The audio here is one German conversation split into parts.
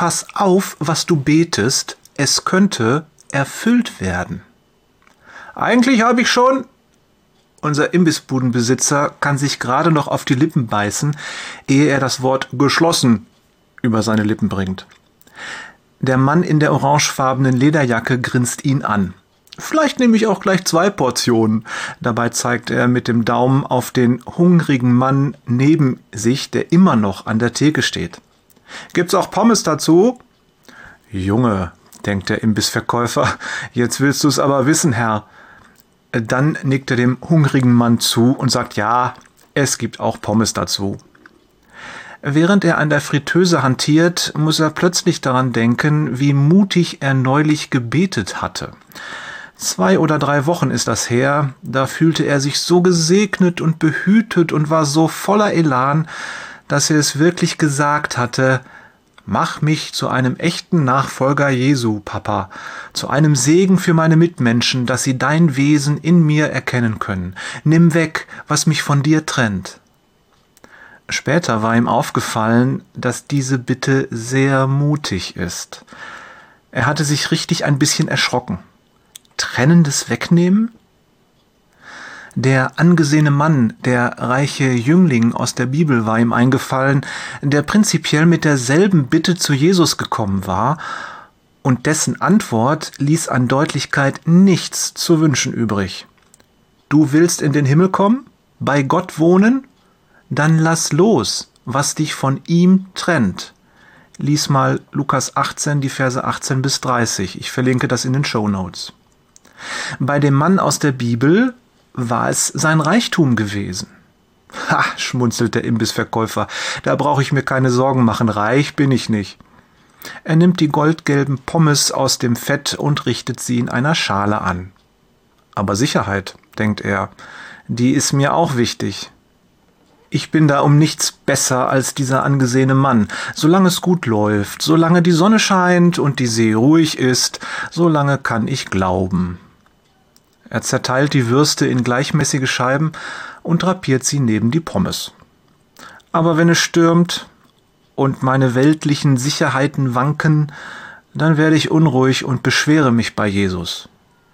pass auf, was du betest, es könnte erfüllt werden. Eigentlich habe ich schon... Unser Imbissbudenbesitzer kann sich gerade noch auf die Lippen beißen, ehe er das Wort geschlossen über seine Lippen bringt. Der Mann in der orangefarbenen Lederjacke grinst ihn an. Vielleicht nehme ich auch gleich 2 Portionen. Dabei zeigt er mit dem Daumen auf den hungrigen Mann neben sich, der immer noch an der Theke steht. Gibt's auch Pommes dazu? Junge, denkt der Imbissverkäufer, jetzt willst du es aber wissen, Herr. Dann nickt er dem hungrigen Mann zu und sagt, ja, es gibt auch Pommes dazu. Während er an der Fritteuse hantiert, muss er plötzlich daran denken, wie mutig er neulich gebetet hatte. 2 oder 3 Wochen ist das her, da fühlte er sich so gesegnet und behütet und war so voller Elan, dass er es wirklich gesagt hatte: Mach mich zu einem echten Nachfolger Jesu, Papa, zu einem Segen für meine Mitmenschen, dass sie dein Wesen in mir erkennen können. Nimm weg, was mich von dir trennt. Später war ihm aufgefallen, dass diese Bitte sehr mutig ist. Er hatte sich richtig ein bisschen erschrocken. Trennendes Wegnehmen? Der angesehene Mann, der reiche Jüngling aus der Bibel, war ihm eingefallen, der prinzipiell mit derselben Bitte zu Jesus gekommen war, und dessen Antwort ließ an Deutlichkeit nichts zu wünschen übrig. Du willst in den Himmel kommen? Bei Gott wohnen? Dann lass los, was dich von ihm trennt. Lies mal Lukas 18, die Verse 18 bis 30. Ich verlinke das in den Shownotes. Bei dem Mann aus der Bibel war es sein Reichtum gewesen. Ha, schmunzelt der Imbissverkäufer, da brauche ich mir keine Sorgen machen, reich bin ich nicht. Er nimmt die goldgelben Pommes aus dem Fett und richtet sie in einer Schale an. Aber Sicherheit, denkt er, die ist mir auch wichtig. Ich bin da um nichts besser als dieser angesehene Mann. Solange es gut läuft, solange die Sonne scheint und die See ruhig ist, solange kann ich glauben. Er zerteilt die Würste in gleichmäßige Scheiben und drapiert sie neben die Pommes. Aber wenn es stürmt und meine weltlichen Sicherheiten wanken, dann werde ich unruhig und beschwere mich bei Jesus.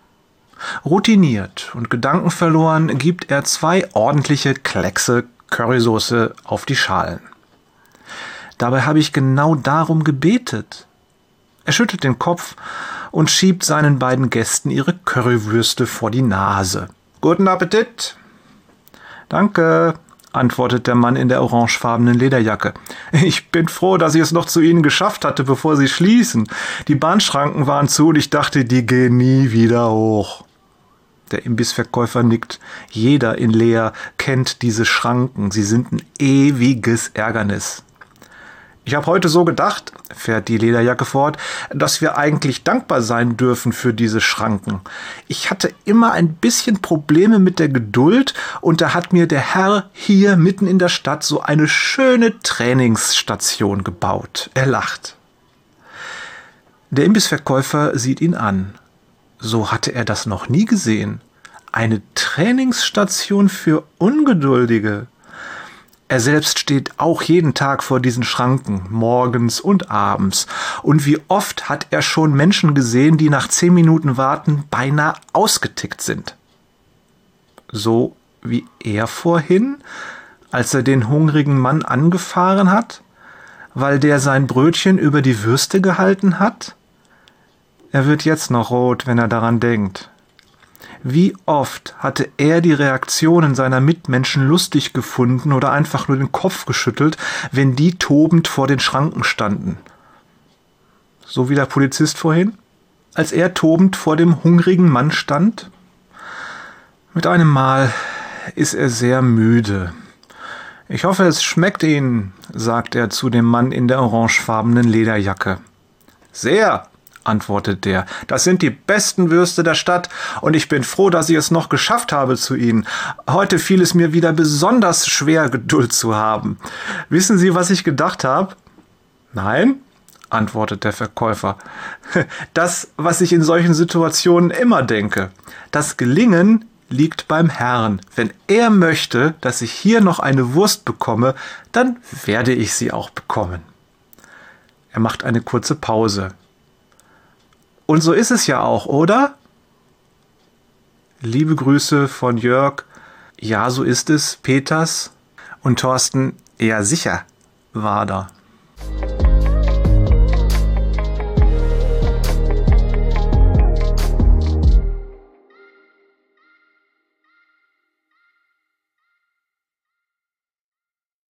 Routiniert und gedankenverloren gibt er 2 ordentliche Kleckse Currysoße auf die Schalen. Dabei habe ich genau darum gebetet. Er schüttelt den Kopf und schiebt seinen beiden Gästen ihre Currywürste vor die Nase. Guten Appetit! Danke, antwortet der Mann in der orangefarbenen Lederjacke. Ich bin froh, dass ich es noch zu Ihnen geschafft hatte, bevor Sie schließen. Die Bahnschranken waren zu und ich dachte, die gehen nie wieder hoch. Der Imbissverkäufer nickt. Jeder in Leer kennt diese Schranken. Sie sind ein ewiges Ärgernis. Ich habe heute so gedacht, fährt die Lederjacke fort, dass wir eigentlich dankbar sein dürfen für diese Schranken. Ich hatte immer ein bisschen Probleme mit der Geduld und da hat mir der Herr hier mitten in der Stadt so eine schöne Trainingsstation gebaut. Er lacht. Der Imbissverkäufer sieht ihn an. So hatte er das noch nie gesehen. Eine Trainingsstation für Ungeduldige. Er selbst steht auch jeden Tag vor diesen Schranken, morgens und abends. Und wie oft hat er schon Menschen gesehen, die nach 10 Minuten Warten beinahe ausgetickt sind. So wie er vorhin, als er den hungrigen Mann angefahren hat, weil der sein Brötchen über die Würste gehalten hat? Er wird jetzt noch rot, wenn er daran denkt. Wie oft hatte er die Reaktionen seiner Mitmenschen lustig gefunden oder einfach nur den Kopf geschüttelt, wenn die tobend vor den Schranken standen. So wie der Polizist vorhin, als er tobend vor dem hungrigen Mann stand. Mit einem Mal ist er sehr müde. Ich hoffe, es schmeckt Ihnen, sagt er zu dem Mann in der orangefarbenen Lederjacke. Sehr, antwortet der. Das sind die besten Würste der Stadt und ich bin froh, dass ich es noch geschafft habe zu Ihnen. Heute fiel es mir wieder besonders schwer, Geduld zu haben. Wissen Sie, was ich gedacht habe? Nein, antwortet der Verkäufer. Das, was ich in solchen Situationen immer denke. Das Gelingen liegt beim Herrn. Wenn er möchte, dass ich hier noch eine Wurst bekomme, dann werde ich sie auch bekommen. Er macht eine kurze Pause. Und so ist es ja auch, oder? Liebe Grüße von Jörg. Ja, so ist es, Peters. Und Thorsten, ja sicher, Wader.